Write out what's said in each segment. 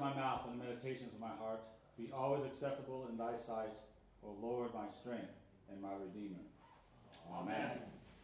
my mouth and the meditations of my heart be always acceptable in thy sight, O Lord, my strength and my Redeemer. Amen.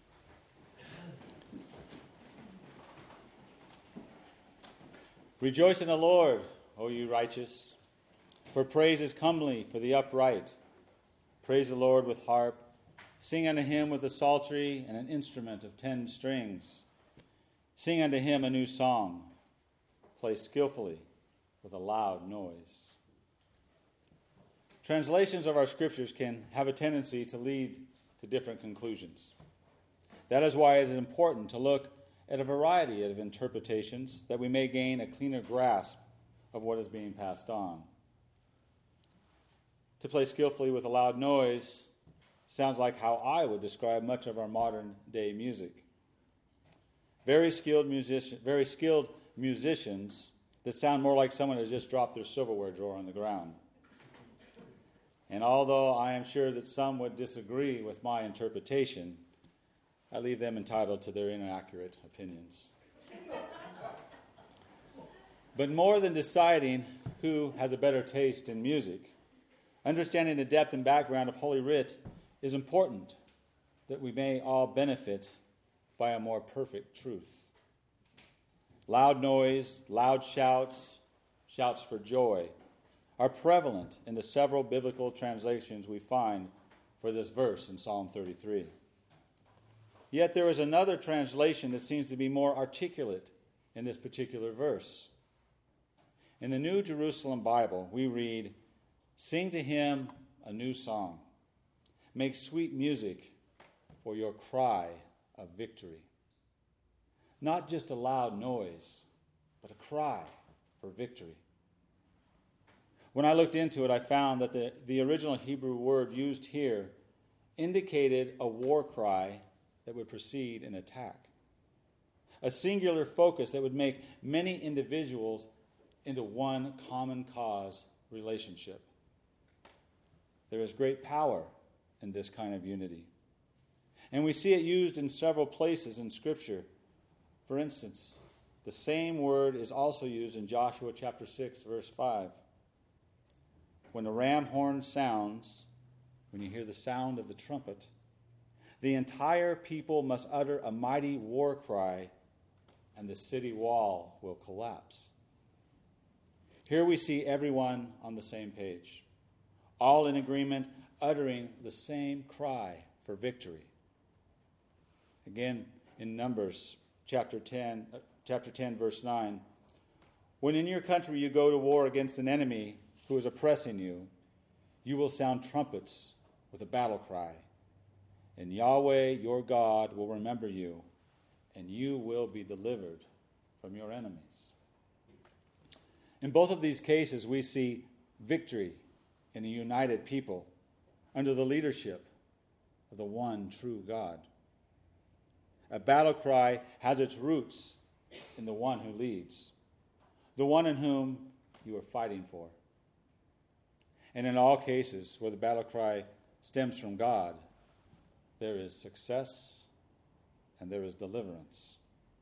Rejoice in the Lord, O you righteous, for praise is comely for the upright. Praise the Lord with harp. Sing unto him with a psaltery and an instrument of 10 strings. Sing unto him a new song. Play skillfully with a loud noise. Translations of our scriptures can have a tendency to lead to different conclusions. That is why it is important to look at a variety of interpretations that we may gain a cleaner grasp of what is being passed on. To play skillfully with a loud noise sounds like how I would describe much of our modern day music. Very skilled musicians that sound more like someone has just dropped their silverware drawer on the ground. And although I am sure that some would disagree with my interpretation, I leave them entitled to their inaccurate opinions. But more than deciding who has a better taste in music, understanding the depth and background of Holy Writ is important, that we may all benefit by a more perfect truth. Loud noise, loud shouts, shouts for joy, are prevalent in the several biblical translations we find for this verse in Psalm 33. Yet there is another translation that seems to be more articulate in this particular verse. In the New Jerusalem Bible, we read, "Sing to him a new song. Make sweet music for your cry of victory." Not just a loud noise, but a cry for victory. When I looked into it, I found that the original Hebrew word used here indicated a war cry that would precede an attack. A singular focus that would make many individuals into one common cause relationship. There is great power in this kind of unity. And we see it used in several places in Scripture. For instance, the same word is also used in Joshua chapter 6, verse 5. When the ram horn sounds, when you hear the sound of the trumpet, the entire people must utter a mighty war cry, and the city wall will collapse. Here we see everyone on the same page, all in agreement, uttering the same cry for victory. Again, in Numbers chapter 10, verse 9, "When in your country you go to war against an enemy who is oppressing you, you will sound trumpets with a battle cry. And Yahweh your God will remember you, and you will be delivered from your enemies." In both of these cases, we see victory in a united people under the leadership of the one true God. A battle cry has its roots in the one who leads, the one in whom you are fighting for. And in all cases where the battle cry stems from God, there is success and there is deliverance.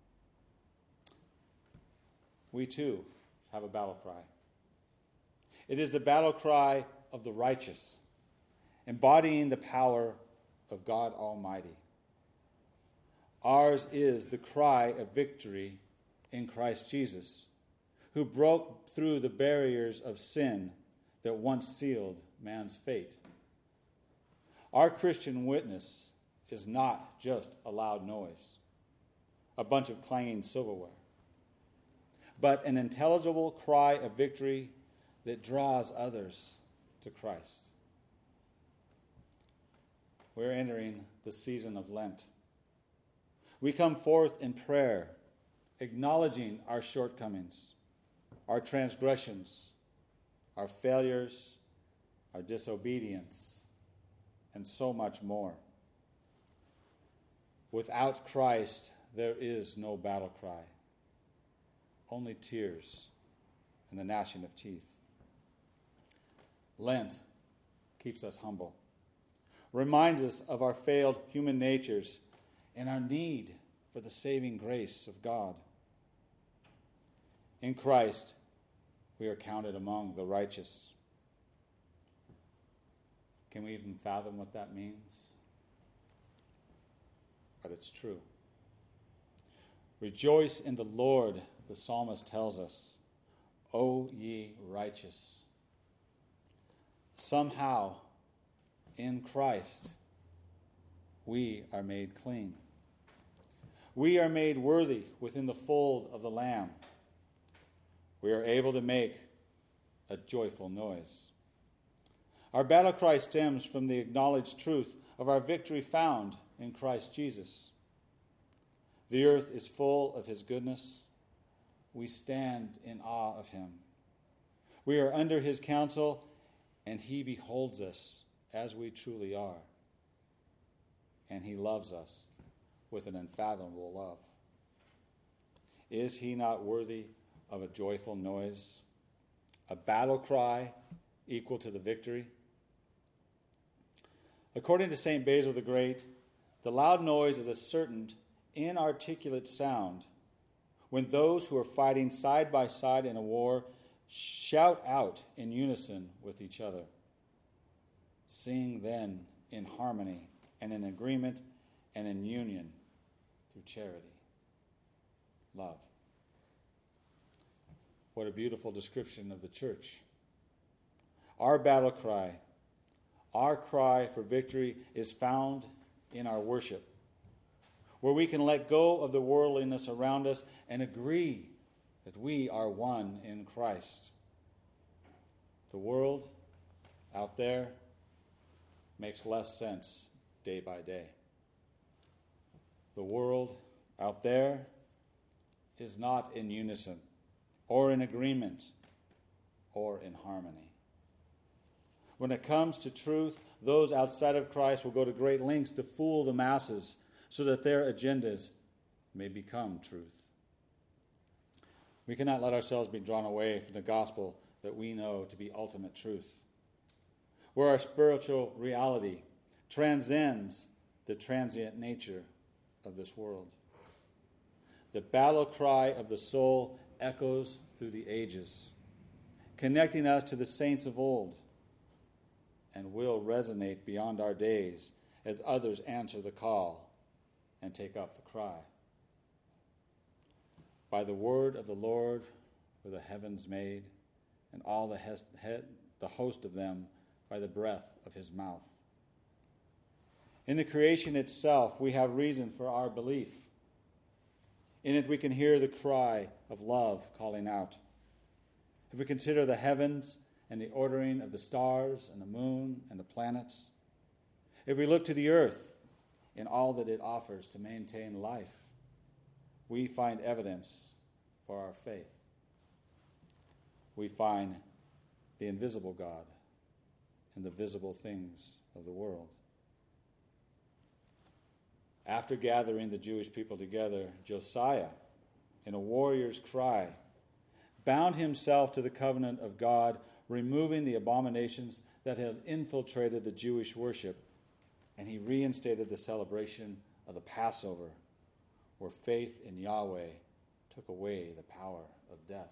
We too have a battle cry. It is the battle cry of the righteous, embodying the power of God Almighty. Ours is the cry of victory in Christ Jesus, who broke through the barriers of sin that once sealed man's fate. Our Christian witness is not just a loud noise, a bunch of clanging silverware, but an intelligible cry of victory that draws others to Christ. We're entering the season of Lent. We come forth in prayer, acknowledging our shortcomings, our transgressions, our failures, our disobedience, and so much more. Without Christ, there is no battle cry, only tears and the gnashing of teeth. Lent keeps us humble, reminds us of our failed human natures and our need for the saving grace of God. In Christ, we are counted among the righteous. Can we even fathom what that means? But it's true. Rejoice in the Lord, the psalmist tells us, O ye righteous. Somehow, in Christ, we are made clean. We are made worthy within the fold of the Lamb. We are able to make a joyful noise. Our battle cry stems from the acknowledged truth of our victory found in Christ Jesus. The earth is full of his goodness. We stand in awe of him. We are under his counsel, and he beholds us as we truly are. And he loves us with an unfathomable love. Is he not worthy of a joyful noise, a battle cry equal to the victory? According to St. Basil the Great, the loud noise is a certain inarticulate sound when those who are fighting side by side in a war shout out in unison with each other. Sing then in harmony and in agreement and in union through charity. Love. What a beautiful description of the church. Our battle cry, our cry for victory is found in our worship, where we can let go of the worldliness around us and agree that we are one in Christ. The world out there makes less sense day by day. The world out there is not in unison or in agreement or in harmony. When it comes to truth, those outside of Christ will go to great lengths to fool the masses so that their agendas may become truth. We cannot let ourselves be drawn away from the gospel that we know to be ultimate truth, where our spiritual reality transcends the transient nature of this world. The battle cry of the soul echoes through the ages, connecting us to the saints of old, and will resonate beyond our days as others answer the call and take up the cry. By the word of the Lord were the heavens made, and all the host of them by the breath of his mouth. In the creation itself, we have reason for our belief. In it, we can hear the cry of love calling out. If we consider the heavens and the ordering of the stars and the moon and the planets, if we look to the earth in all that it offers to maintain life, we find evidence for our faith. We find the invisible God in the visible things of the world. After gathering the Jewish people together, Josiah, in a warrior's cry, bound himself to the covenant of God, removing the abominations that had infiltrated the Jewish worship, and he reinstated the celebration of the Passover, where faith in Yahweh took away the power of death.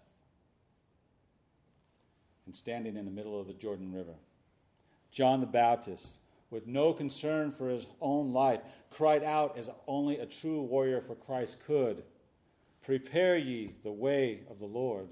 And standing in the middle of the Jordan River, John the Baptist, with no concern for his own life, cried out as only a true warrior for Christ could, "Prepare ye the way of the Lord."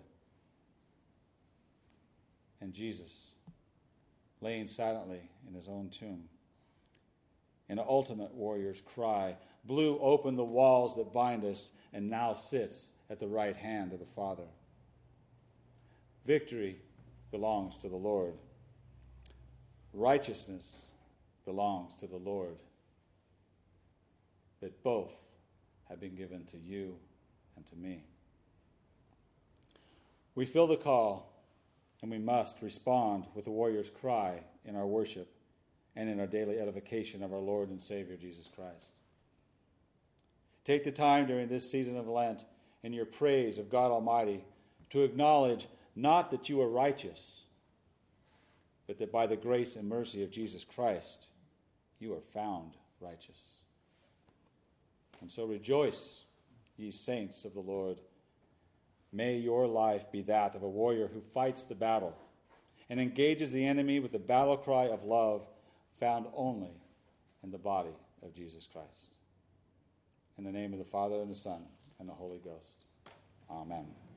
And Jesus, laying silently in his own tomb, in an ultimate warrior's cry, blew open the walls that bind us and now sits at the right hand of the Father. Victory belongs to the Lord. Righteousness belongs to the Lord. But both have been given to you and to me. We feel the call, and we must respond with the warrior's cry in our worship and in our daily edification of our Lord and Savior Jesus Christ. Take the time during this season of Lent in your praise of God Almighty to acknowledge not that you are righteous, but that by the grace and mercy of Jesus Christ, you are found righteous. And so rejoice, ye saints of the Lord. May your life be that of a warrior who fights the battle and engages the enemy with the battle cry of love found only in the body of Jesus Christ. In the name of the Father, and the Son, and the Holy Ghost. Amen.